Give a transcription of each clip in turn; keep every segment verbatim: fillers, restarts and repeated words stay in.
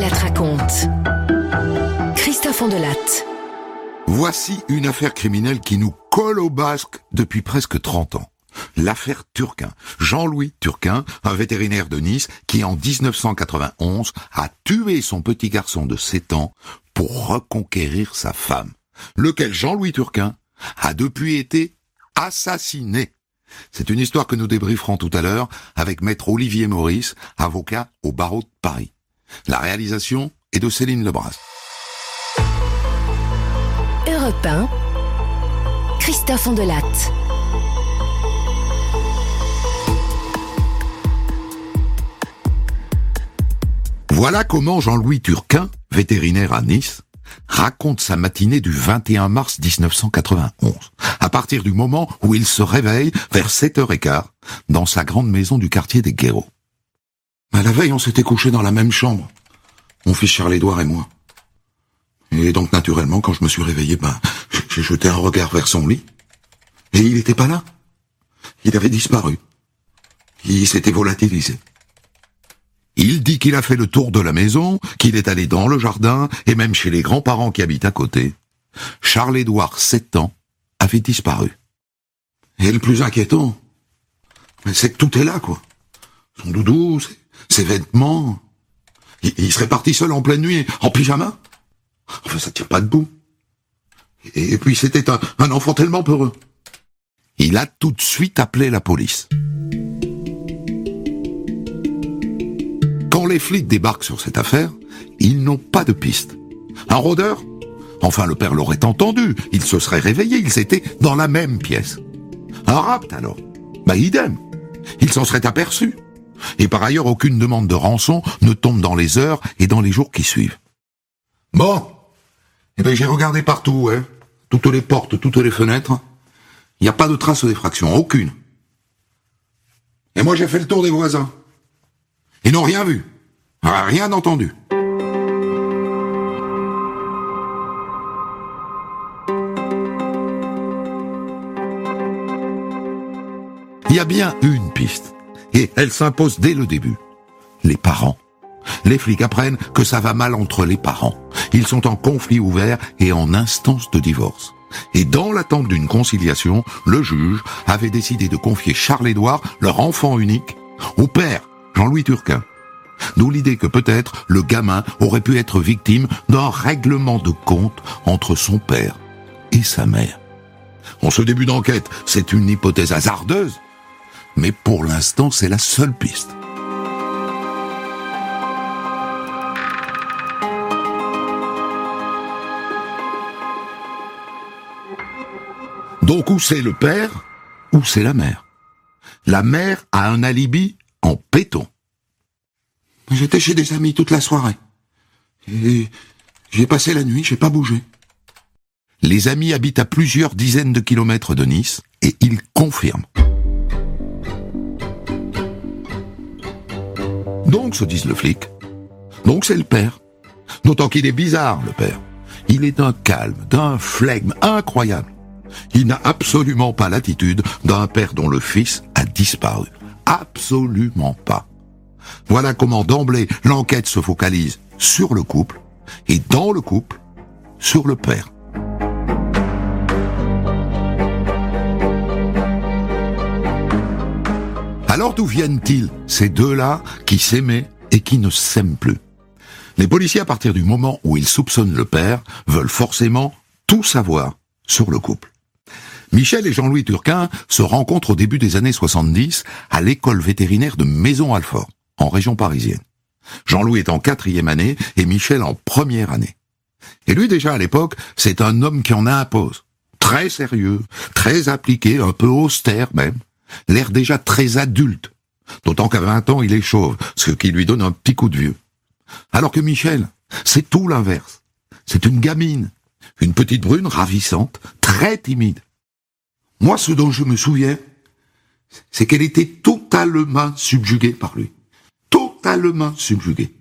Latte raconte. Christophe Ondelatte. Voici une affaire criminelle qui nous colle au basque depuis presque trente ans. L'affaire Turquin. Jean-Louis Turquin, un vétérinaire de Nice, qui en dix-neuf cent quatre-vingt-onze a tué son petit garçon de sept ans pour reconquérir sa femme, lequel Jean-Louis Turquin a depuis été assassiné. C'est une histoire que nous débrieferons tout à l'heure avec maître Olivier Maurice, avocat au barreau de Paris. La réalisation est de Céline Lebras. Europe un, Christophe Ondelatte. Voilà comment Jean-Louis Turquin, vétérinaire à Nice, raconte sa matinée du vingt et un mars dix-neuf cent quatre-vingt-onze, à partir du moment où il se réveille vers sept heures quinze dans sa grande maison du quartier des Guéreaux. À la veille, on s'était couché dans la même chambre, mon fils Charles-Édouard et moi. Et donc, naturellement, quand je me suis réveillé, ben, j'ai jeté un regard vers son lit, et il n'était pas là. Il avait disparu. Il s'était volatilisé. Il dit qu'il a fait le tour de la maison, qu'il est allé dans le jardin, et même chez les grands-parents qui habitent à côté. Charles-Édouard, sept ans, avait disparu. Et le plus inquiétant, c'est que tout est là, quoi. Son doudou, ses, ses vêtements. Il, il serait parti seul en pleine nuit, en pyjama. Enfin, ça tient pas debout. Et, et puis c'était un, un enfant tellement peureux. Il a tout de suite appelé la police. Quand les flics débarquent sur cette affaire, ils n'ont pas de piste. Un rôdeur ? Enfin, le père l'aurait entendu. Il se serait réveillé, ils étaient dans la même pièce. Un rapt, alors ? Bah, idem. Il s'en serait aperçu. Et par ailleurs, aucune demande de rançon ne tombe dans les heures et dans les jours qui suivent. Bon. Eh ben, j'ai regardé partout, hein. Toutes les portes, toutes les fenêtres. Il n'y a pas de trace d'effraction, aucune. Et moi, j'ai fait le tour des voisins. Ils n'ont rien vu, rien entendu. Il y a bien une piste, et elle s'impose dès le début. Les parents. Les flics apprennent que ça va mal entre les parents. Ils sont en conflit ouvert et en instance de divorce. Et dans l'attente d'une conciliation, le juge avait décidé de confier Charles-Édouard, leur enfant unique, au père, Jean-Louis Turquin. D'où l'idée que peut-être le gamin aurait pu être victime d'un règlement de compte entre son père et sa mère. En ce début d'enquête, c'est une hypothèse hasardeuse, mais pour l'instant, c'est la seule piste. Donc où c'est le père, ou c'est la mère. La mère a un alibi en béton. J'étais chez des amis toute la soirée. Et j'ai passé la nuit, j'ai pas bougé. Les amis habitent à plusieurs dizaines de kilomètres de Nice et ils confirment. Donc, se disent le flic, donc c'est le père. D'autant qu'il est bizarre, le père. Il est d'un calme, d'un flegme incroyable. Il n'a absolument pas l'attitude d'un père dont le fils a disparu. Absolument pas. Voilà comment d'emblée l'enquête se focalise sur le couple, et dans le couple, sur le père. Alors d'où viennent-ils, ces deux-là, qui s'aimaient et qui ne s'aiment plus ? Les policiers, à partir du moment où ils soupçonnent le père, veulent forcément tout savoir sur le couple. Michel et Jean-Louis Turquin se rencontrent au début des années soixante-dix à l'école vétérinaire de Maison-Alfort, en région parisienne. Jean-Louis est en quatrième année et Michel en première année. Et lui, déjà à l'époque, c'est un homme qui en impose. Très sérieux, très appliqué, un peu austère même. L'air déjà très adulte. D'autant qu'à vingt ans, il est chauve, ce qui lui donne un petit coup de vieux. Alors que Michel, c'est tout l'inverse. C'est une gamine, une petite brune ravissante, très timide. Moi, ce dont je me souviens, c'est qu'elle était totalement subjuguée par lui. Totalement subjuguée.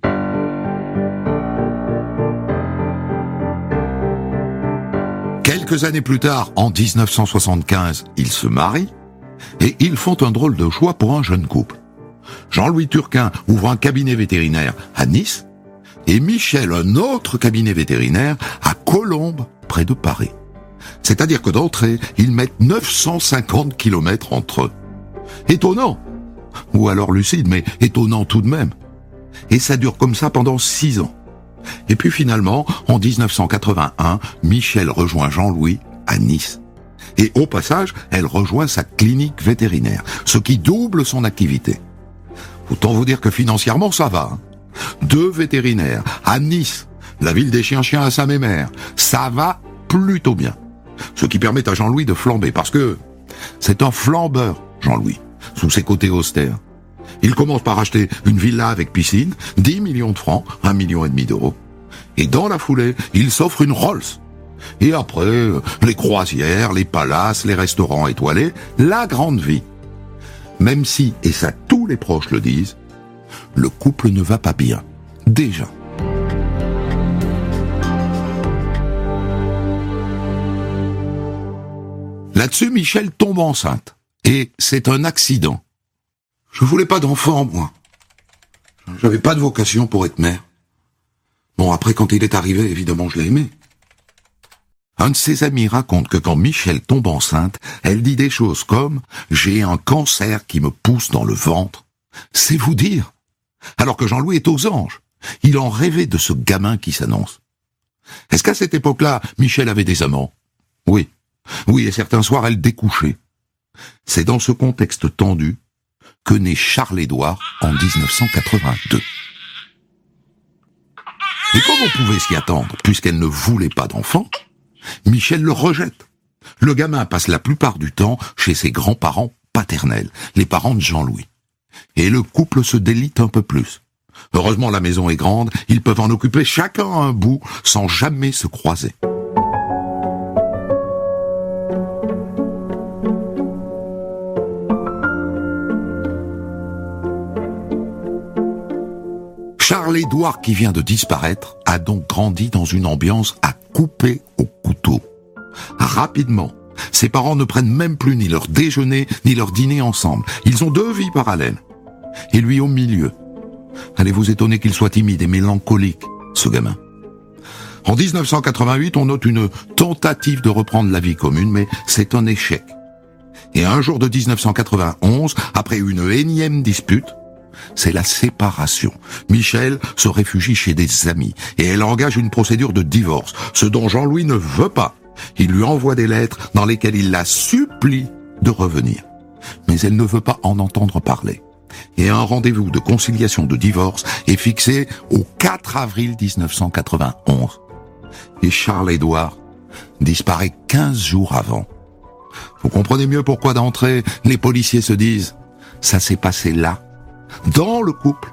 Quelques années plus tard, en dix-neuf cent soixante-quinze, ils se marient et ils font un drôle de choix pour un jeune couple. Jean-Louis Turquin ouvre un cabinet vétérinaire à Nice et Michel un autre cabinet vétérinaire à Colombes, près de Paris. C'est-à-dire que d'entrée, ils mettent neuf cent cinquante kilomètres entre eux. Étonnant, ou alors lucide, mais étonnant tout de même. Et ça dure comme ça pendant six ans. Et puis finalement, en dix-neuf cent quatre-vingt-un, Michel rejoint Jean-Louis à Nice. Et au passage, elle rejoint sa clinique vétérinaire, ce qui double son activité. Autant vous dire que financièrement, ça va. Hein. Deux vétérinaires à Nice, la ville des chiens-chiens à Saint-Mémère, ça va plutôt bien. Ce qui permet à Jean-Louis de flamber, parce que c'est un flambeur, Jean-Louis, sous ses côtés austères. Il commence par acheter une villa avec piscine, dix millions de francs, un million et demi d'euros. Et dans la foulée, il s'offre une Rolls. Et après, les croisières, les palaces, les restaurants étoilés, la grande vie. Même si, et ça tous les proches le disent, le couple ne va pas bien. Déjà. Là-dessus, Michel tombe enceinte. Et c'est un accident. Je voulais pas d'enfant, moi. J'avais pas de vocation pour être mère. Bon, après, quand il est arrivé, évidemment, je l'ai aimé. Un de ses amis raconte que quand Michel tombe enceinte, elle dit des choses comme « J'ai un cancer qui me pousse dans le ventre ». C'est vous dire. Alors que Jean-Louis est aux anges. Il en rêvait de ce gamin qui s'annonce. Est-ce qu'à cette époque-là, Michel avait des amants? Oui. Oui, et certains soirs, elle découchait. C'est dans ce contexte tendu que naît Charles-Édouard en dix-neuf cent quatre-vingt-deux. Et comme on pouvait s'y attendre, puisqu'elle ne voulait pas d'enfant, Michel le rejette. Le gamin passe la plupart du temps chez ses grands-parents paternels, les parents de Jean-Louis. Et le couple se délite un peu plus. Heureusement, la maison est grande, ils peuvent en occuper chacun un bout sans jamais se croiser. Charles-Édouard, qui vient de disparaître, a donc grandi dans une ambiance à couper au couteau. Rapidement, ses parents ne prennent même plus ni leur déjeuner ni leur dîner ensemble. Ils ont deux vies parallèles. Et lui au milieu. Allez vous étonner qu'il soit timide et mélancolique, ce gamin. En dix-neuf cent quatre-vingt-huit, on note une tentative de reprendre la vie commune, mais c'est un échec. Et un jour de dix-neuf cent quatre-vingt-onze, après une énième dispute, c'est la séparation. Michel se réfugie chez des amis et elle engage une procédure de divorce, ce dont Jean-Louis ne veut pas. Il lui envoie des lettres dans lesquelles il la supplie de revenir. Mais elle ne veut pas en entendre parler. Et un rendez-vous de conciliation de divorce est fixé au quatre avril dix-neuf cent quatre-vingt-onze. Et Charles-Édouard disparaît quinze jours avant. Vous comprenez mieux pourquoi d'entrée, les policiers se disent « ça s'est passé là ». Dans le couple.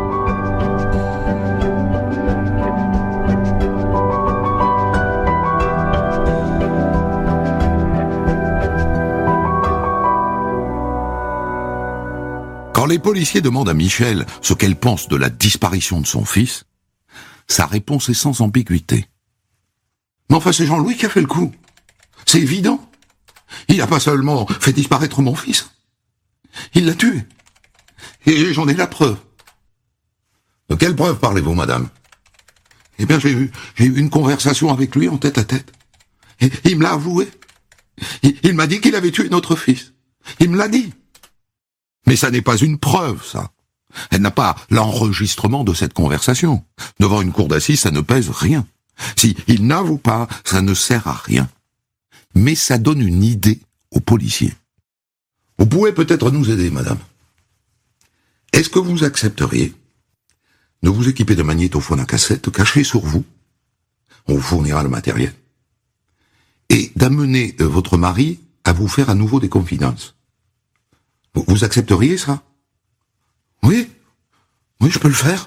Quand les policiers demandent à Michel ce qu'elle pense de la disparition de son fils, sa réponse est sans ambiguïté. Mais enfin, c'est Jean-Louis qui a fait le coup. C'est évident. Il n'a pas seulement fait disparaître mon fils, il l'a tué. Et j'en ai la preuve. De quelle preuve parlez-vous, madame? Eh bien, j'ai eu, j'ai eu une conversation avec lui en tête à tête. Et il me l'a avoué. Il, il m'a dit qu'il avait tué notre fils. Il me l'a dit. Mais ça n'est pas une preuve, ça. Elle n'a pas l'enregistrement de cette conversation. Devant une cour d'assises, ça ne pèse rien. Si il n'avoue pas, ça ne sert à rien. Mais ça donne une idée aux policiers. Vous pouvez peut-être nous aider, madame. Est-ce que vous accepteriez de vous équiper de magnétophone à cassette caché sur vous? On vous fournira le matériel. Et d'amener euh, votre mari à vous faire à nouveau des confidences. Vous, vous accepteriez ça? Oui, oui, je peux le faire.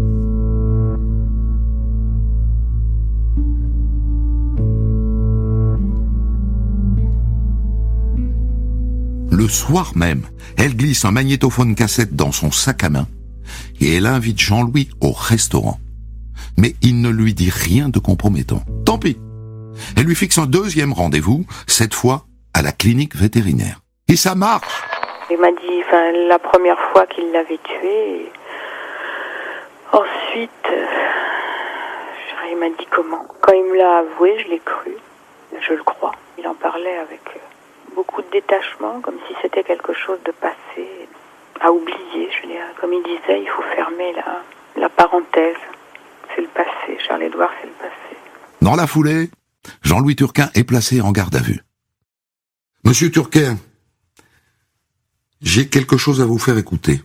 Le soir même, elle glisse un magnétophone cassette dans son sac à main et elle invite Jean-Louis au restaurant. Mais il ne lui dit rien de compromettant. Tant pis. Elle lui fixe un deuxième rendez-vous, cette fois à la clinique vétérinaire. Et ça marche. Il m'a dit, enfin, la première fois qu'il l'avait tué, Ensuite, euh, il m'a dit comment. Quand il me l'a avoué, je l'ai cru. Je le crois. Il en parlait avec euh, beaucoup de détachement, comme si c'était quelque chose de passé, à oublier. Je veux dire, comme il disait, il faut fermer la, la parenthèse. C'est le passé. Charles-Édouard, c'est le passé. Dans la foulée, Jean-Louis Turquin est placé en garde à vue. Monsieur Turquin, j'ai quelque chose à vous faire écouter.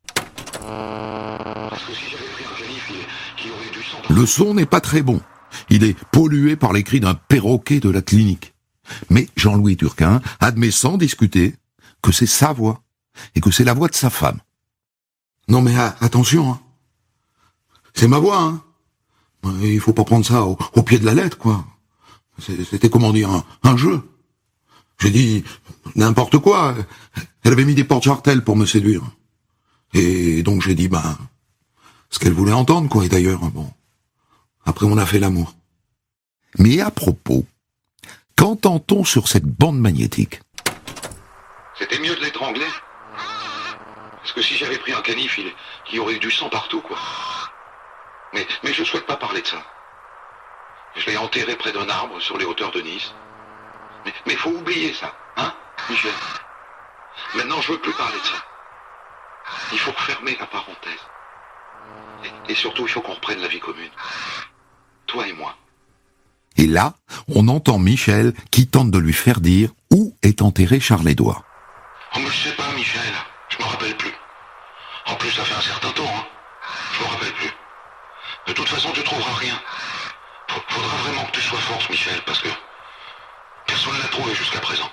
Le son n'est pas très bon. Il est pollué par les cris d'un perroquet de la clinique. Mais Jean-Louis Turquin admet sans discuter que c'est sa voix et que c'est la voix de sa femme. Non mais ah, attention, hein. C'est ma voix, hein. Il faut pas prendre ça au, au pied de la lettre, quoi. C'était, comment dire, un, un jeu. J'ai dit n'importe quoi. Elle avait mis des porte-jartelles pour me séduire. Et donc j'ai dit, ben, ce qu'elle voulait entendre, quoi. Et d'ailleurs, bon, après on a fait l'amour. Mais à propos, qu'entend-on sur cette bande magnétique? C'était mieux de l'étrangler. Parce que si j'avais pris un canif, il, il y aurait eu du sang partout, quoi. Mais, mais je souhaite pas parler de ça. Je l'ai enterré près d'un arbre sur les hauteurs de Nice. Mais, mais faut oublier ça, hein, Michel? Maintenant, je veux plus parler de ça. Il faut refermer la parenthèse. Et, et surtout, il faut qu'on reprenne la vie commune. Toi et moi. Et là, on entend Michel qui tente de lui faire dire où est enterré Charles-Édouard. Oh, mais je sais pas, Michel. Je m'en rappelle plus. En plus, ça fait un certain temps, hein. Je m'en rappelle plus. De toute façon, tu trouveras rien. Faudra vraiment que tu sois forte, Michel, parce que personne ne l'a trouvé jusqu'à présent.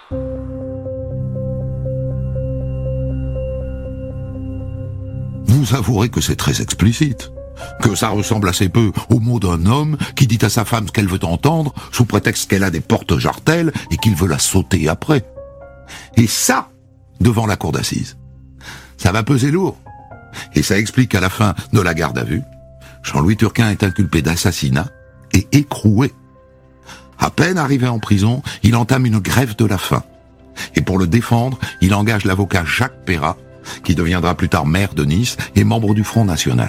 Vous avouerez que c'est très explicite, que ça ressemble assez peu aux mots d'un homme qui dit à sa femme ce qu'elle veut entendre, sous prétexte qu'elle a des porte-jartelles et qu'il veut la sauter après. Et ça, devant la cour d'assises, ça va peser lourd. Et ça explique qu'à la fin de la garde à vue, Jean-Louis Turquin est inculpé d'assassinat et écroué. À peine arrivé en prison, il entame une grève de la faim. Et pour le défendre, il engage l'avocat Jacques Perrat, qui deviendra plus tard maire de Nice et membre du Front National.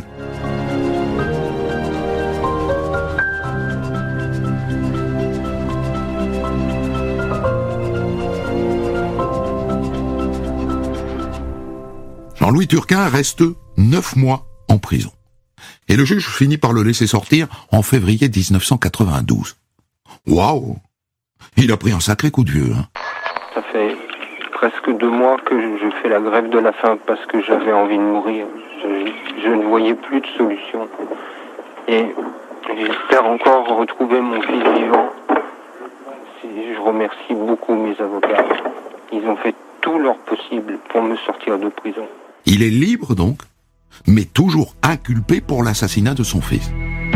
Jean-Louis Turquin reste neuf mois en prison. Et le juge finit par le laisser sortir en février dix-neuf cent quatre-vingt-douze. Waouh! Il a pris un sacré coup de vieux, hein. Ça fait presque deux mois que je fais la grève de la faim parce que j'avais envie de mourir. Je, je ne voyais plus de solution. Et j'espère encore retrouver mon fils vivant. Je remercie beaucoup mes avocats. Ils ont fait tout leur possible pour me sortir de prison. Il est libre donc, mais toujours inculpé pour l'assassinat de son fils.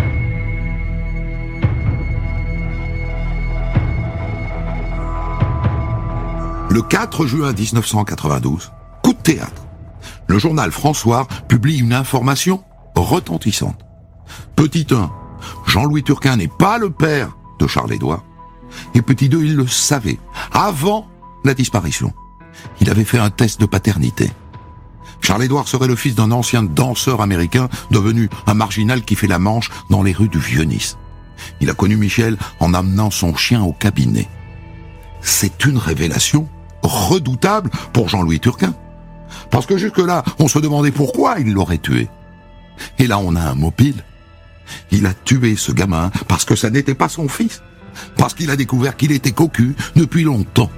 Le quatre juin dix-neuf cent quatre-vingt-douze, coup de théâtre. Le journal François publie une information retentissante. Petit un, Jean-Louis Turquin n'est pas le père de Charles-Édouard. Et petit deux, il le savait, avant la disparition. Il avait fait un test de paternité. Charles-Édouard serait le fils d'un ancien danseur américain devenu un marginal qui fait la manche dans les rues du Vieux-Nice. Il a connu Michel en amenant son chien au cabinet. C'est une révélation redoutable pour Jean-Louis Turquin. Parce que jusque-là, on se demandait pourquoi il l'aurait tué. Et là, on a un mot pile. Il a tué ce gamin parce que ça n'était pas son fils. Parce qu'il a découvert qu'il était cocu depuis longtemps.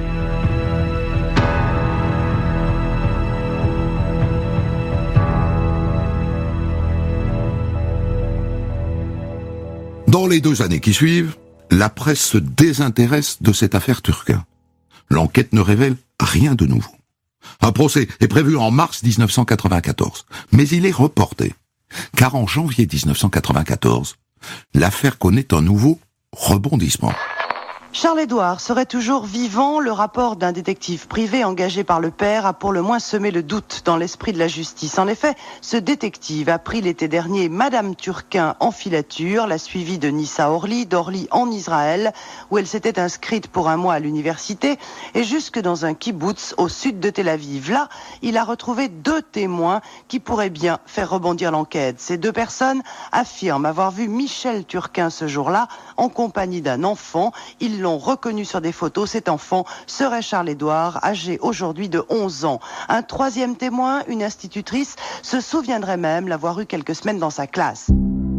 Dans les deux années qui suivent, la presse se désintéresse de cette affaire Turquin. L'enquête ne révèle rien de nouveau. Un procès est prévu en mars dix-neuf cent quatre-vingt-quatorze, mais il est reporté, car en janvier dix-neuf cent quatre-vingt-quatorze, l'affaire connaît un nouveau rebondissement. Charles-Édouard serait toujours vivant. Le rapport d'un détective privé engagé par le père a pour le moins semé le doute dans l'esprit de la justice. En effet, ce détective a pris l'été dernier Madame Turquin en filature, l'a suivie de Nice à Orly, d'Orly en Israël, où elle s'était inscrite pour un mois à l'université, et jusque dans un kibbutz au sud de Tel Aviv. Là, il a retrouvé deux témoins qui pourraient bien faire rebondir l'enquête. Ces deux personnes affirment avoir vu Michel Turquin ce jour-là en compagnie d'un enfant. Ils l'ont reconnu sur des photos. Cet enfant serait Charles-Édouard, âgé aujourd'hui de onze ans. Un troisième témoin, une institutrice, se souviendrait même l'avoir eu quelques semaines dans sa classe.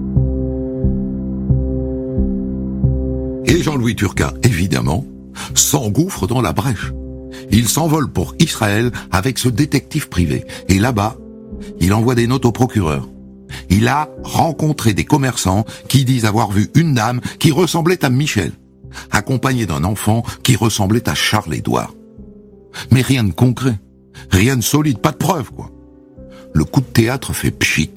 Et Jean-Louis Turquin, évidemment, s'engouffre dans la brèche. Il s'envole pour Israël avec ce détective privé. Et là-bas, il envoie des notes au procureur. Il a rencontré des commerçants qui disent avoir vu une dame qui ressemblait à Michel, accompagnée d'un enfant qui ressemblait à Charles-Édouard. Mais rien de concret, rien de solide, pas de preuve, quoi. Le coup de théâtre fait pchit.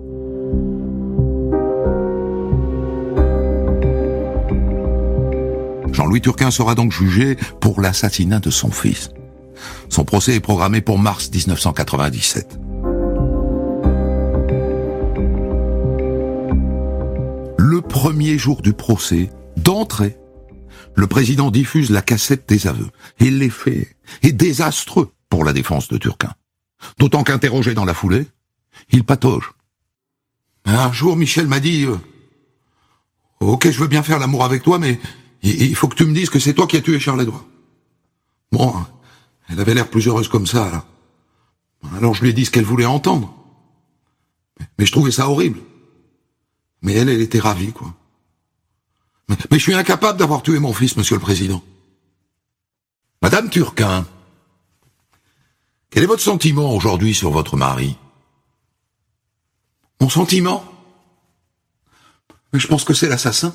Jean-Louis Turquin sera donc jugé pour l'assassinat de son fils. Son procès est programmé pour mars dix-neuf cent quatre-vingt-dix-sept. Le premier jour du procès, d'entrée, le président diffuse la cassette des aveux. Et l'effet est désastreux pour la défense de Turquin. D'autant qu'interrogé dans la foulée, il patauge. Un jour, Michel m'a dit euh, « Ok, je veux bien faire l'amour avec toi, mais il faut que tu me dises que c'est toi qui as tué Charles-Édouard. » Bon, elle avait l'air plus heureuse comme ça, là. Alors je lui ai dit ce qu'elle voulait entendre. Mais je trouvais ça horrible. Mais elle, elle était ravie, quoi. Mais, mais je suis incapable d'avoir tué mon fils, monsieur le président. Madame Turquin, quel est votre sentiment aujourd'hui sur votre mari? Mon sentiment? Mais je pense que c'est l'assassin.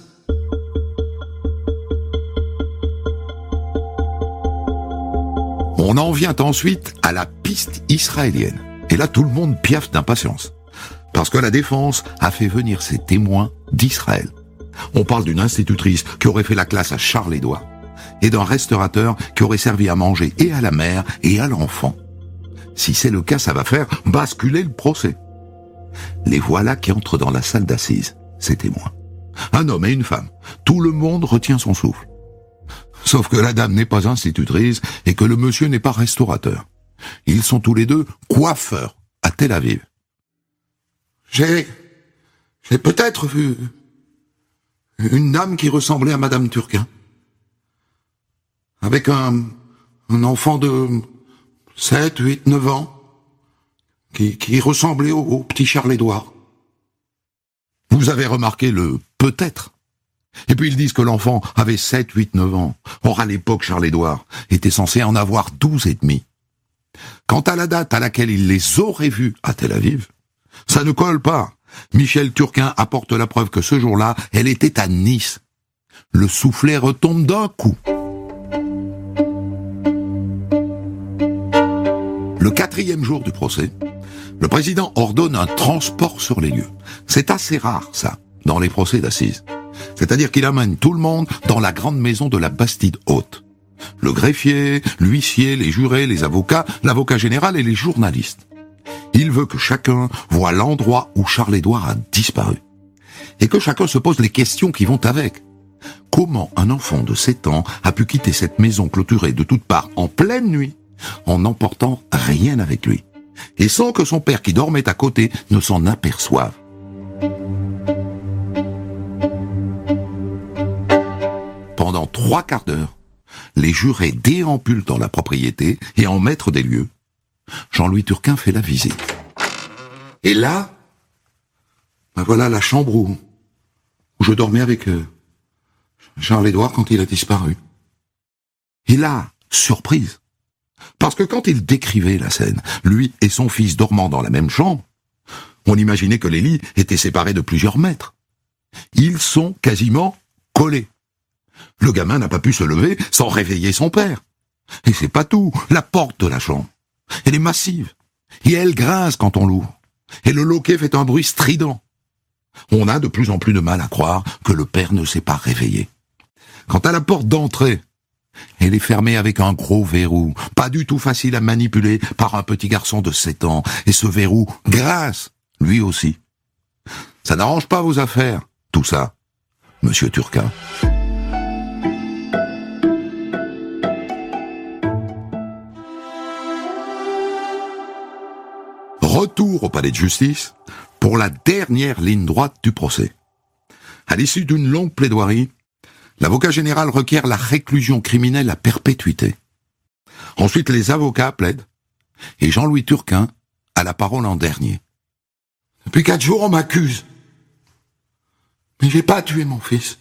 On en vient ensuite à la piste israélienne. Et là, tout le monde piaffe d'impatience. Parce que la défense a fait venir ses témoins d'Israël. On parle d'une institutrice qui aurait fait la classe à Charles-Édouard et d'un restaurateur qui aurait servi à manger et à la mère et à l'enfant. Si c'est le cas, ça va faire basculer le procès. Les voilà qui entrent dans la salle d'assises, ces témoins. Un homme et une femme. Tout le monde retient son souffle. Sauf que la dame n'est pas institutrice et que le monsieur n'est pas restaurateur. Ils sont tous les deux coiffeurs à Tel Aviv. J'ai, j'ai peut-être vu une dame qui ressemblait à Madame Turquin. Avec un, un enfant de sept, huit, neuf ans. Qui, qui ressemblait au, au petit Charles-Édouard. Vous avez remarqué le peut-être. Et puis ils disent que l'enfant avait sept, huit, neuf ans. Or à l'époque, Charles-Édouard était censé en avoir douze et demi. Quant à la date à laquelle il les aurait vus à Tel Aviv, ça ne colle pas. Michel Turquin apporte la preuve que ce jour-là, elle était à Nice. Le soufflet retombe d'un coup. Le quatrième jour du procès, le président ordonne un transport sur les lieux. C'est assez rare, ça, dans les procès d'assises. C'est-à-dire qu'il amène tout le monde dans la grande maison de la Bastide Haute. Le greffier, l'huissier, les jurés, les avocats, l'avocat général et les journalistes. Il veut que chacun voie l'endroit où Charles-Édouard a disparu. Et que chacun se pose les questions qui vont avec. Comment un enfant de sept ans a pu quitter cette maison clôturée de toutes parts en pleine nuit, en n'emportant rien avec lui, et sans que son père qui dormait à côté ne s'en aperçoive. Pendant trois quarts d'heure, les jurés déambulent dans la propriété et en maître des lieux, Jean-Louis Turquin fait la visite. Et là, ben voilà la chambre où, où je dormais avec euh, Charles-Édouard quand il a disparu. Et là, surprise, parce que quand il décrivait la scène, lui et son fils dormant dans la même chambre, on imaginait que les lits étaient séparés de plusieurs mètres. Ils sont quasiment collés. Le gamin n'a pas pu se lever sans réveiller son père. Et c'est pas tout, la porte de la chambre, elle est massive, et elle grince quand on l'ouvre, et le loquet fait un bruit strident. On a de plus en plus de mal à croire que le père ne s'est pas réveillé. Quant à la porte d'entrée, elle est fermée avec un gros verrou, pas du tout facile à manipuler par un petit garçon de sept ans, et ce verrou grince, lui aussi. Ça n'arrange pas vos affaires, tout ça, monsieur Turquin. Retour au palais de justice pour la dernière ligne droite du procès. À l'issue d'une longue plaidoirie, l'avocat général requiert la réclusion criminelle à perpétuité. Ensuite, les avocats plaident, et Jean-Louis Turquin a la parole en dernier. Depuis quatre jours, on m'accuse. Mais j'ai pas tué mon fils.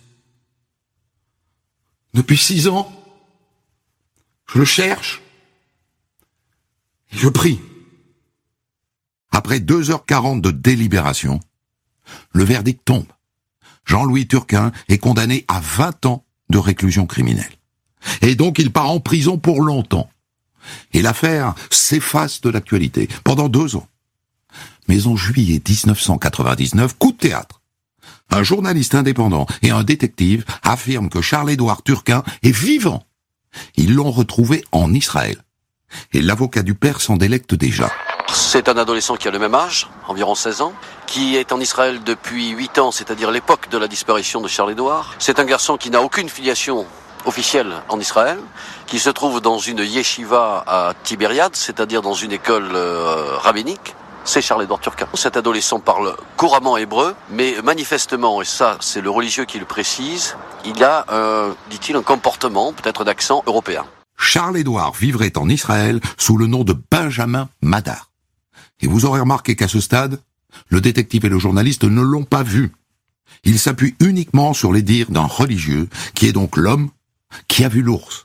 Depuis six ans, je le cherche. Et je prie. Après deux heures quarante de délibération, le verdict tombe. Jean-Louis Turquin est condamné à vingt ans de réclusion criminelle. Et donc il part en prison pour longtemps. Et l'affaire s'efface de l'actualité pendant deux ans. Mais en juillet dix-neuf cent quatre-vingt-dix-neuf, coup de théâtre. Un journaliste indépendant et un détective affirment que Charles-Édouard Turquin est vivant. Ils l'ont retrouvé en Israël. Et l'avocat du père s'en délecte déjà. C'est un adolescent qui a le même âge, environ seize ans, qui est en Israël depuis huit ans, c'est-à-dire l'époque de la disparition de Charles-Édouard. C'est un garçon qui n'a aucune filiation officielle en Israël, qui se trouve dans une yeshiva à Tibériade, c'est-à-dire dans une école euh, rabbinique. C'est Charles-Édouard Turquin. Cet adolescent parle couramment hébreu, mais manifestement, et ça c'est le religieux qui le précise, il a, euh, dit-il, un comportement, peut-être d'accent européen. Charles-Édouard vivrait en Israël sous le nom de Benjamin Madar. Et vous aurez remarqué qu'à ce stade, le détective et le journaliste ne l'ont pas vu. Il s'appuie uniquement sur les dires d'un religieux, qui est donc l'homme qui a vu l'ours.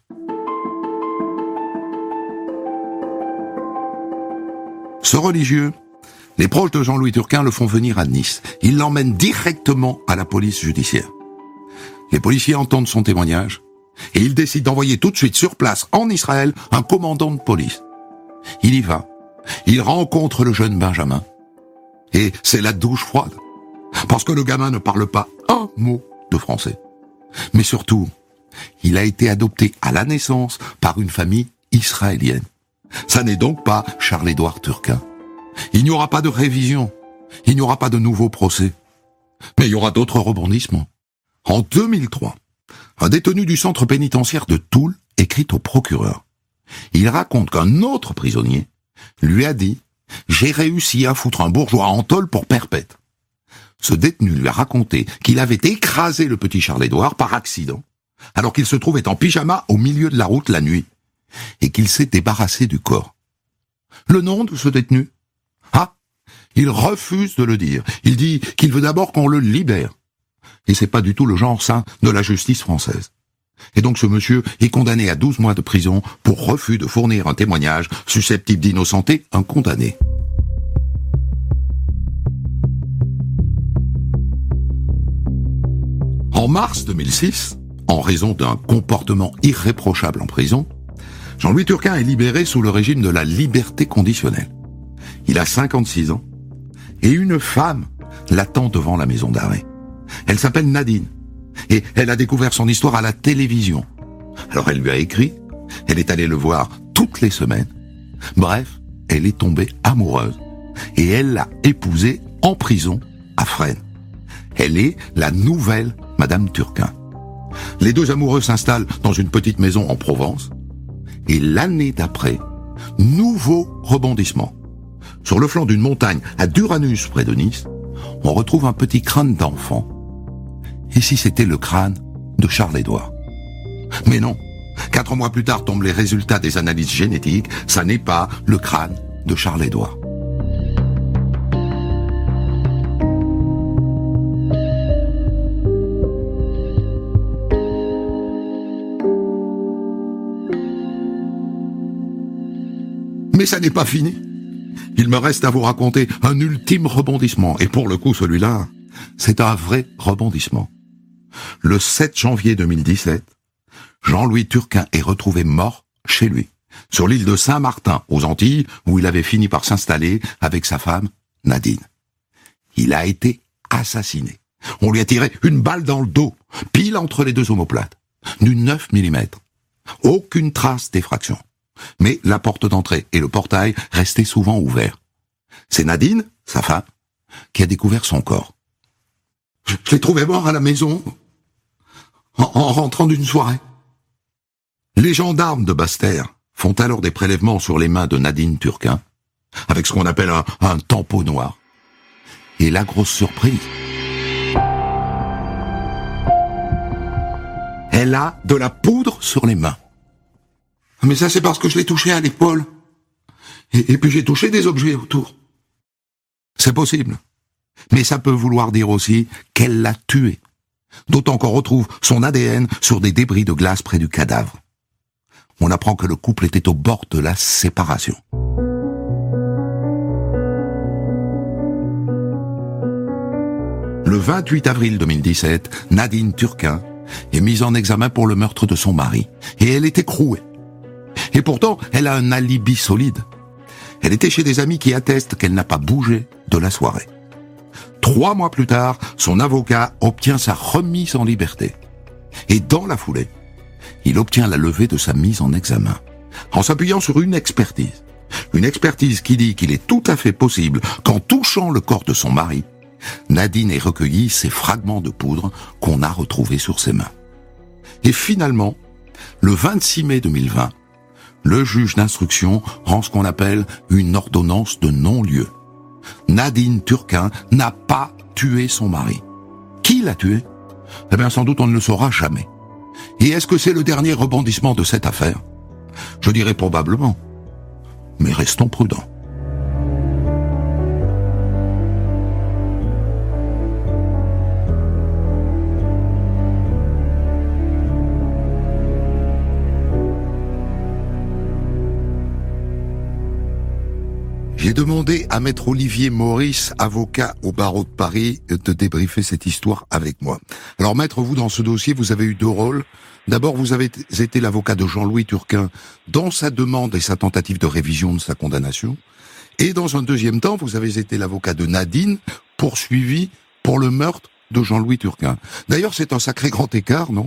Ce religieux, les proches de Jean-Louis Turquin le font venir à Nice. Ils l'emmènent directement à la police judiciaire. Les policiers entendent son témoignage et ils décident d'envoyer tout de suite sur place, en Israël, un commandant de police. Il y va. Il rencontre le jeune Benjamin. Et c'est la douche froide. Parce que le gamin ne parle pas un mot de français. Mais surtout, il a été adopté à la naissance par une famille israélienne. Ça n'est donc pas Charles-Édouard Turquin. Il n'y aura pas de révision. Il n'y aura pas de nouveau procès. Mais il y aura d'autres rebondissements. En deux mille trois, un détenu du centre pénitentiaire de Toul écrit au procureur. Il raconte qu'un autre prisonnier lui a dit « J'ai réussi à foutre un bourgeois en tôle pour perpète ». Ce détenu lui a raconté qu'il avait écrasé le petit Charles-Édouard par accident, alors qu'il se trouvait en pyjama au milieu de la route la nuit, et qu'il s'est débarrassé du corps. Le nom de ce détenu ? Ah, il refuse de le dire. Il dit qu'il veut d'abord qu'on le libère. Et c'est pas du tout le genre sain de la justice française. Et donc ce monsieur est condamné à douze mois de prison pour refus de fournir un témoignage susceptible d'innocenter un condamné. En mars deux mille six, en raison d'un comportement irréprochable en prison, Jean-Louis Turquin est libéré sous le régime de la liberté conditionnelle. Il a cinquante-six ans et une femme l'attend devant la maison d'arrêt. Elle s'appelle Nadine et elle a découvert son histoire à la télévision. Alors elle lui a écrit, elle est allée le voir toutes les semaines. Bref, elle est tombée amoureuse et elle l'a épousé en prison à Fresnes. Elle est la nouvelle Madame Turquin. Les deux amoureux s'installent dans une petite maison en Provence et l'année d'après, nouveau rebondissement. Sur le flanc d'une montagne à Duranus près de Nice, on retrouve un petit crâne d'enfant. Et si c'était le crâne de Charles-Édouard ? Mais non, quatre mois plus tard tombent les résultats des analyses génétiques, ça n'est pas le crâne de Charles-Édouard. Mais ça n'est pas fini. Il me reste à vous raconter un ultime rebondissement. Et pour le coup, celui-là, c'est un vrai rebondissement. Le sept janvier deux mille dix-sept, Jean-Louis Turquin est retrouvé mort chez lui, sur l'île de Saint-Martin, aux Antilles, où il avait fini par s'installer avec sa femme, Nadine. Il a été assassiné. On lui a tiré une balle dans le dos, pile entre les deux omoplates. du neuf millimètres. Aucune trace d'effraction. Mais la porte d'entrée et le portail restaient souvent ouverts. C'est Nadine, sa femme, qui a découvert son corps. Je, je l'ai trouvé mort à la maison, en, en rentrant d'une soirée. Les gendarmes de Basse-Terre font alors des prélèvements sur les mains de Nadine Turquin, avec ce qu'on appelle un, un tampon noir. Et la grosse surprise, elle a de la poudre sur les mains. Mais ça, c'est parce que je l'ai touchée à l'épaule. Et, et puis j'ai touché des objets autour. C'est possible. Mais ça peut vouloir dire aussi qu'elle l'a tué. D'autant qu'on retrouve son A D N sur des débris de glace près du cadavre. On apprend que le couple était au bord de la séparation. Le vingt-huit avril deux mille dix-sept, Nadine Turquin est mise en examen pour le meurtre de son mari. Et elle est écrouée. Et pourtant, elle a un alibi solide. Elle était chez des amis qui attestent qu'elle n'a pas bougé de la soirée. Trois mois plus tard, son avocat obtient sa remise en liberté. Et dans la foulée, il obtient la levée de sa mise en examen, en s'appuyant sur une expertise. Une expertise qui dit qu'il est tout à fait possible qu'en touchant le corps de son mari, Nadine ait recueilli ces fragments de poudre qu'on a retrouvés sur ses mains. Et finalement, le vingt-six mai deux mille vingt, le juge d'instruction rend ce qu'on appelle une ordonnance de non-lieu. Nadine Turquin n'a pas tué son mari. Qui l'a tué ? Eh bien, sans doute on ne le saura jamais. Et est-ce que c'est le dernier rebondissement de cette affaire ? Je dirais probablement. Mais restons prudents. J'ai demandé à maître Olivier Maurice, avocat au barreau de Paris, de débriefer cette histoire avec moi. Alors maître, vous dans ce dossier, vous avez eu deux rôles. D'abord, vous avez été l'avocat de Jean-Louis Turquin dans sa demande et sa tentative de révision de sa condamnation. Et dans un deuxième temps, vous avez été l'avocat de Nadine, poursuivi pour le meurtre de Jean-Louis Turquin. D'ailleurs, c'est un sacré grand écart, non ?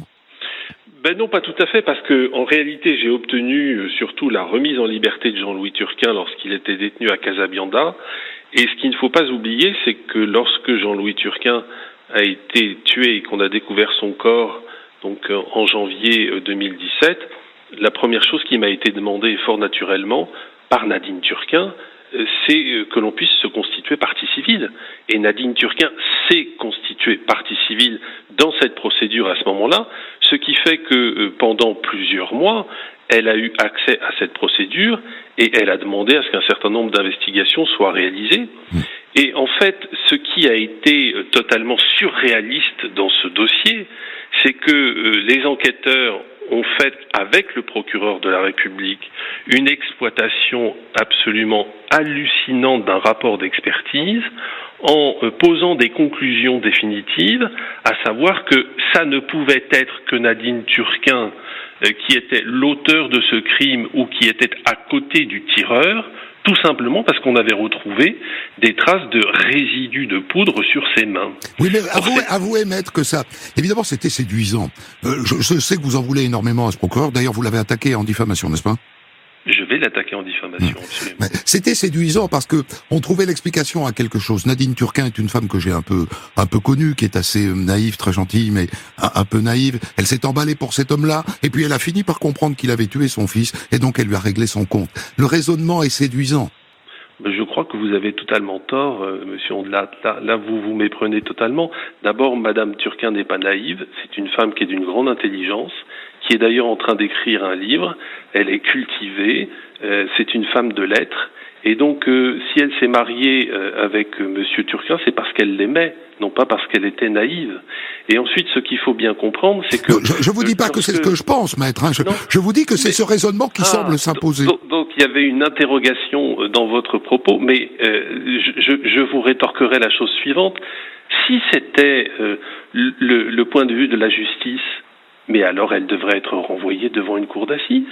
Ben non, pas tout à fait, parce que en réalité, j'ai obtenu euh, surtout la remise en liberté de Jean-Louis Turquin lorsqu'il était détenu à Casabianda. Et ce qu'il ne faut pas oublier, c'est que lorsque Jean-Louis Turquin a été tué et qu'on a découvert son corps, donc euh, en janvier euh, deux mille dix-sept, la première chose qui m'a été demandée fort naturellement par Nadine Turquin, euh, c'est euh, que l'on puisse se constituer partie civile. Et Nadine Turquin s'est constituée partie civile dans cette procédure à ce moment-là, ce qui fait que euh, pendant plusieurs mois, elle a eu accès à cette procédure et elle a demandé à ce qu'un certain nombre d'investigations soient réalisées. Mmh. Et en fait, ce qui a été euh, totalement surréaliste dans ce dossier, c'est que euh, les enquêteurs ont fait avec le procureur de la République une exploitation absolument hallucinante d'un rapport d'expertise en euh, posant des conclusions définitives, à savoir que ça ne pouvait être que Nadine Turquin euh, qui était l'auteur de ce crime ou qui était à côté du tireur, tout simplement parce qu'on avait retrouvé des traces de résidus de poudre sur ses mains. Oui, mais avouez, avouez maître, que ça, évidemment, c'était séduisant. Euh, je, je sais que vous en voulez énormément à ce procureur, d'ailleurs vous l'avez attaqué en diffamation, n'est-ce pas ? Je vais l'attaquer en diffamation, absolument. Mais c'était séduisant parce que on trouvait l'explication à quelque chose. Nadine Turquin est une femme que j'ai un peu, un peu connue, qui est assez naïve, très gentille, mais un, un peu naïve. Elle s'est emballée pour cet homme-là, et puis elle a fini par comprendre qu'il avait tué son fils, et donc elle lui a réglé son compte. Le raisonnement est séduisant. Je crois que vous avez totalement tort, euh, monsieur Ondelat. Là, là, vous vous méprenez totalement. D'abord, Madame Turquin n'est pas naïve. C'est une femme qui est d'une grande intelligence, qui est d'ailleurs en train d'écrire un livre. Elle est cultivée. Euh, c'est une femme de lettres. Et donc, euh, si elle s'est mariée euh, avec euh, monsieur Turquin, c'est parce qu'elle l'aimait, non pas parce qu'elle était naïve. Et ensuite, ce qu'il faut bien comprendre, c'est que... Je, je vous dis pas que c'est ce que je pense, maître. Hein. Je, je vous dis que c'est ce raisonnement qui ah, semble s'imposer. Donc, donc, il y avait une interrogation dans votre propos, mais euh, je, je vous rétorquerai la chose suivante. Si c'était euh, le, le point de vue de la justice, mais alors elle devrait être renvoyée devant une cour d'assises.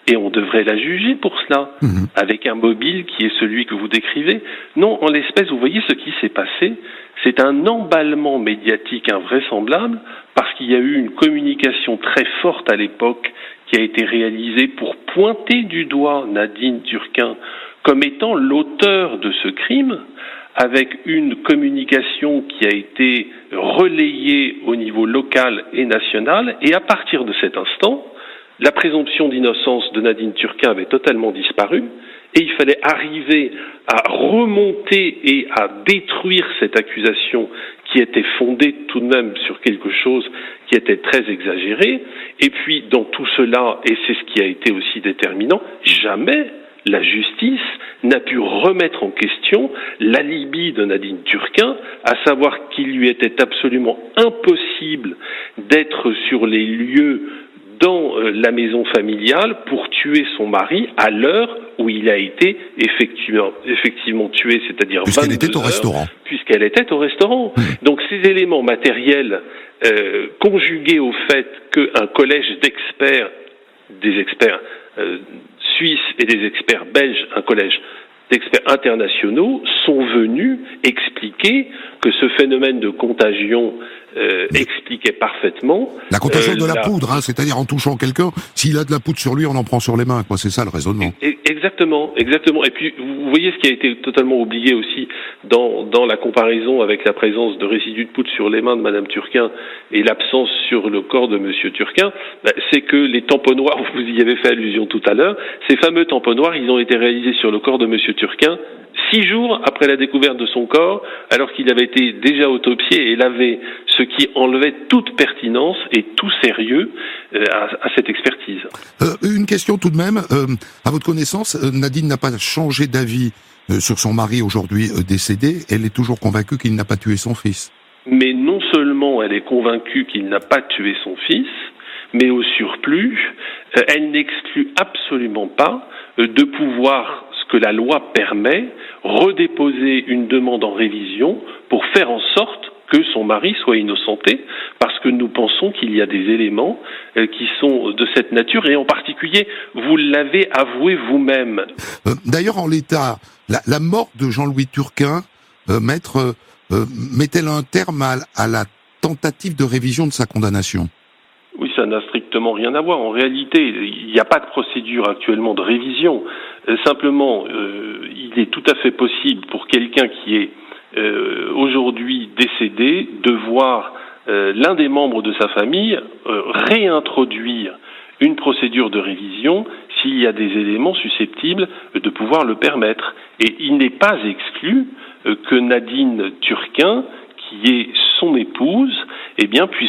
et on devrait la juger pour cela, mmh. avec un mobile qui est celui que vous décrivez. Non, en l'espèce, vous voyez ce qui s'est passé, c'est un emballement médiatique invraisemblable, parce qu'il y a eu une communication très forte à l'époque qui a été réalisée pour pointer du doigt Nadine Turquin comme étant l'auteur de ce crime, avec une communication qui a été relayée au niveau local et national, et à partir de cet instant, la présomption d'innocence de Nadine Turquin avait totalement disparu, et il fallait arriver à remonter et à détruire cette accusation qui était fondée tout de même sur quelque chose qui était très exagéré. Et puis, dans tout cela, et c'est ce qui a été aussi déterminant, jamais la justice n'a pu remettre en question l'alibi de Nadine Turquin, à savoir qu'il lui était absolument impossible d'être sur les lieux dans la maison familiale pour tuer son mari à l'heure où il a été effectivement, effectivement tué, c'est-à-dire puisqu'elle vingt-deux était au heures, restaurant. Puisqu'elle était au restaurant. Mmh. Donc ces éléments matériels euh, conjugués au fait qu'un collège d'experts, des experts euh, suisses et des experts belges, un collège d'experts internationaux, sont venus expliquer que ce phénomène de contagion euh, expliquait parfaitement... La contagion euh, de la, la poudre, hein, c'est-à-dire en touchant quelqu'un, s'il a de la poudre sur lui, on en prend sur les mains, quoi. C'est ça le raisonnement. Exactement, exactement. Et puis, vous voyez ce qui a été totalement oublié aussi dans, dans la comparaison avec la présence de résidus de poudre sur les mains de Madame Turquin et l'absence sur le corps de Monsieur Turquin, bah, c'est que les tamponnoirs, vous y avez fait allusion tout à l'heure, ces fameux tamponnoirs, ils ont été réalisés sur le corps de Monsieur Turquin six jours après la découverte de son corps, alors qu'il avait été déjà autopsié et lavé, ce qui enlevait toute pertinence et tout sérieux euh, à, à cette expertise. Euh, une question tout de même, euh, à votre connaissance, Nadine n'a pas changé d'avis euh, sur son mari aujourd'hui euh, décédé, elle est toujours convaincue qu'il n'a pas tué son fils. Mais non seulement elle est convaincue qu'il n'a pas tué son fils, mais au surplus, euh, elle n'exclut absolument pas euh, de pouvoir, ce que la loi permet, redéposer une demande en révision pour faire en sorte que son mari soit innocenté, parce que nous pensons qu'il y a des éléments euh, qui sont de cette nature, et en particulier, vous l'avez avoué vous-même. Euh, d'ailleurs, en l'état, la, la mort de Jean-Louis Turquin, euh, maître, euh, met-elle un terme à, à la tentative de révision de sa condamnation ? Oui, ça n'a strictement rien à voir. En réalité, il n'y a pas de procédure actuellement de révision. Euh, simplement, euh, il est tout à fait possible pour quelqu'un qui est euh, aujourd'hui décédé de voir euh, l'un des membres de sa famille euh, réintroduire une procédure de révision s'il y a des éléments susceptibles de pouvoir le permettre. Et il n'est pas exclu euh, que Nadine Turquin, qui est son épouse, eh bien, puisse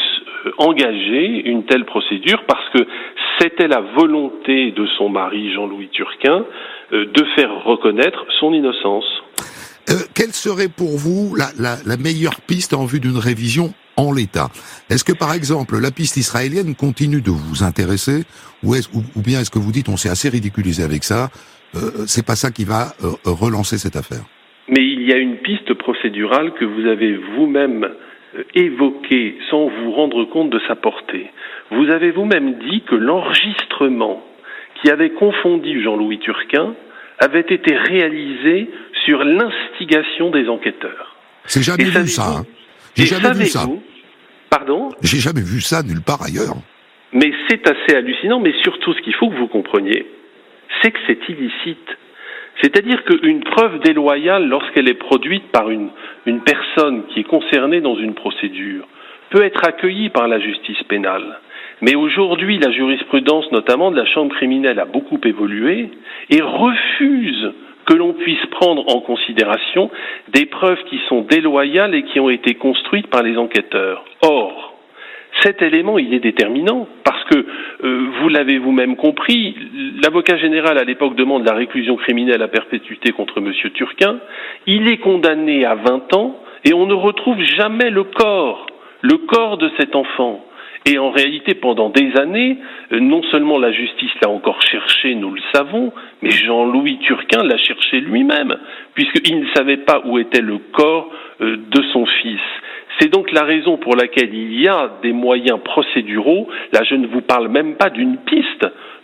engager une telle procédure, parce que c'était la volonté de son mari, Jean-Louis Turquin, euh, de faire reconnaître son innocence. Euh, quelle serait pour vous la, la, la meilleure piste en vue d'une révision en l'état ? Est-ce que, par exemple, la piste israélienne continue de vous intéresser, ou, est-ce, ou, ou bien est-ce que vous dites on s'est assez ridiculisé avec ça, euh, c'est pas ça qui va euh, relancer cette affaire ? Mais il y a une piste procédurale que vous avez vous-même évoquée sans vous rendre compte de sa portée. Vous avez vous-même dit que l'enregistrement qui avait confondu Jean-Louis Turquin avait été réalisé sur l'instigation des enquêteurs. C'est jamais vu ça, hein. J'ai jamais vu ça. Pardon ? J'ai jamais vu ça nulle part ailleurs. Mais c'est assez hallucinant, mais surtout ce qu'il faut que vous compreniez, c'est que c'est illicite. C'est-à-dire qu'une preuve déloyale, lorsqu'elle est produite par une, une personne qui est concernée dans une procédure, peut être accueillie par la justice pénale. Mais aujourd'hui, la jurisprudence, notamment de la chambre criminelle, a beaucoup évolué et refuse que l'on puisse prendre en considération des preuves qui sont déloyales et qui ont été construites par les enquêteurs. Or, cet élément, il est déterminant, parce que, euh, vous l'avez vous-même compris, l'avocat général à l'époque demande la réclusion criminelle à perpétuité contre M. Turquin, il est condamné à vingt ans, et on ne retrouve jamais le corps, le corps de cet enfant. Et en réalité, pendant des années, euh, non seulement la justice l'a encore cherché, nous le savons, mais Jean-Louis Turquin l'a cherché lui-même, puisqu'il ne savait pas où était le corps euh, de son fils. C'est donc la raison pour laquelle il y a des moyens procéduraux. Là, je ne vous parle même pas d'une piste.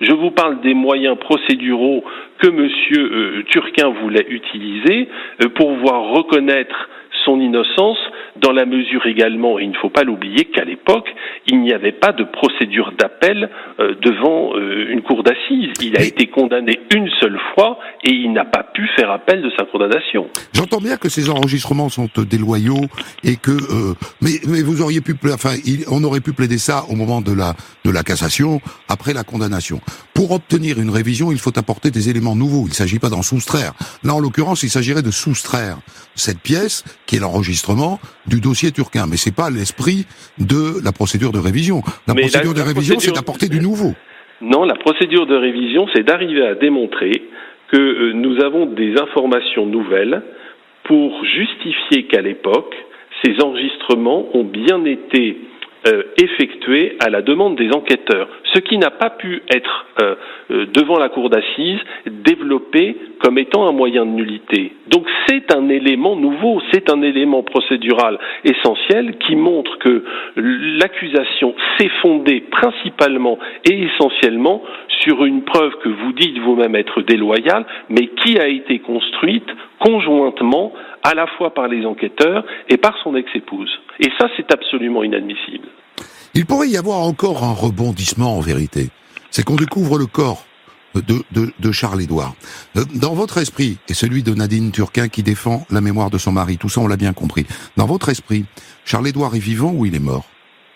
Je vous parle des moyens procéduraux que Monsieur euh, Turquin voulait utiliser euh, pour pouvoir reconnaître son innocence, dans la mesure également, et il ne faut pas l'oublier, qu'à l'époque, il n'y avait pas de procédure d'appel euh, devant euh, une cour d'assises. Il a été condamné une seule fois et il n'a pas pu faire appel de sa condamnation. J'entends bien que ces enregistrements sont euh, déloyaux et que, euh, mais, mais vous auriez pu, enfin, il, on aurait pu plaider ça au moment de la de la cassation, après la condamnation. Pour obtenir une révision, il faut apporter des éléments nouveaux. Il ne s'agit pas d'en soustraire. Là, en l'occurrence, il s'agirait de soustraire cette pièce qui est l'enregistrement du dossier Turquin. Mais c'est pas l'esprit de la procédure de révision. La Mais procédure la, de la révision, procédure... c'est d'apporter du nouveau. Non, la procédure de révision, c'est d'arriver à démontrer que euh, nous avons des informations nouvelles pour justifier qu'à l'époque, ces enregistrements ont bien été euh, effectués à la demande des enquêteurs, ce qui n'a pas pu être euh, euh, devant la cour d'assises développé comme étant un moyen de nullité. Donc c'est un élément nouveau, c'est un élément procédural essentiel qui montre que l'accusation s'est fondée principalement et essentiellement sur une preuve que vous dites vous-même être déloyale, mais qui a été construite conjointement à la fois par les enquêteurs et par son ex-épouse. Et ça, c'est absolument inadmissible. Il pourrait y avoir encore un rebondissement en vérité. C'est qu'on découvre le corps de, de, de Charles-Édouard. Dans votre esprit, et celui de Nadine Turquin qui défend la mémoire de son mari, tout ça on l'a bien compris. Dans votre esprit, Charles-Édouard est vivant ou il est mort ?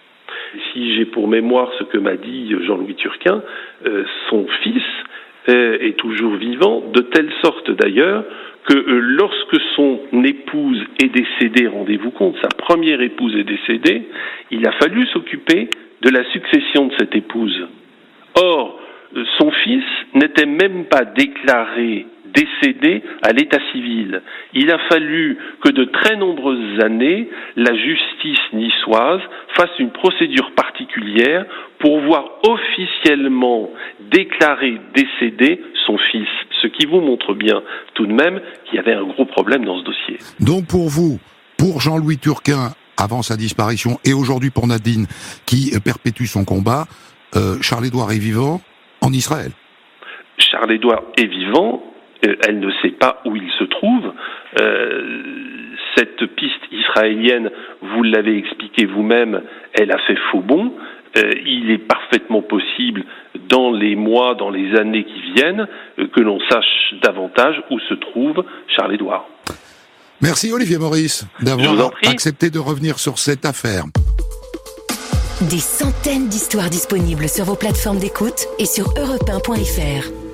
Si j'ai pour mémoire ce que m'a dit Jean-Louis Turquin, euh, son fils euh, est toujours vivant, de telle sorte d'ailleurs que euh, lorsque son épouse est décédée, rendez-vous compte, sa première épouse est décédée, il a fallu s'occuper de la succession de cette épouse. Or, euh, son fils n'était même pas déclaré décédé à l'état civil. Il a fallu que de très nombreuses années, la justice niçoise fasse une procédure particulière pour voir officiellement déclarer décédé son fils. Ce qui vous montre bien tout de même qu'il y avait un gros problème dans ce dossier. Donc pour vous, pour Jean-Louis Turquin, avant sa disparition, et aujourd'hui pour Nadine, qui perpétue son combat, euh, Charles-Édouard est vivant en Israël. Charles-Édouard est vivant. Elle ne sait pas où il se trouve. Euh, cette piste israélienne, vous l'avez expliqué vous-même, elle a fait faux bond. Euh, il est parfaitement possible, dans les mois, dans les années qui viennent, euh, que l'on sache davantage où se trouve Charles-Édouard. Merci Olivier Maurice d'avoir accepté de revenir sur cette affaire. Des centaines d'histoires disponibles sur vos plateformes d'écoute et sur europe un point f r.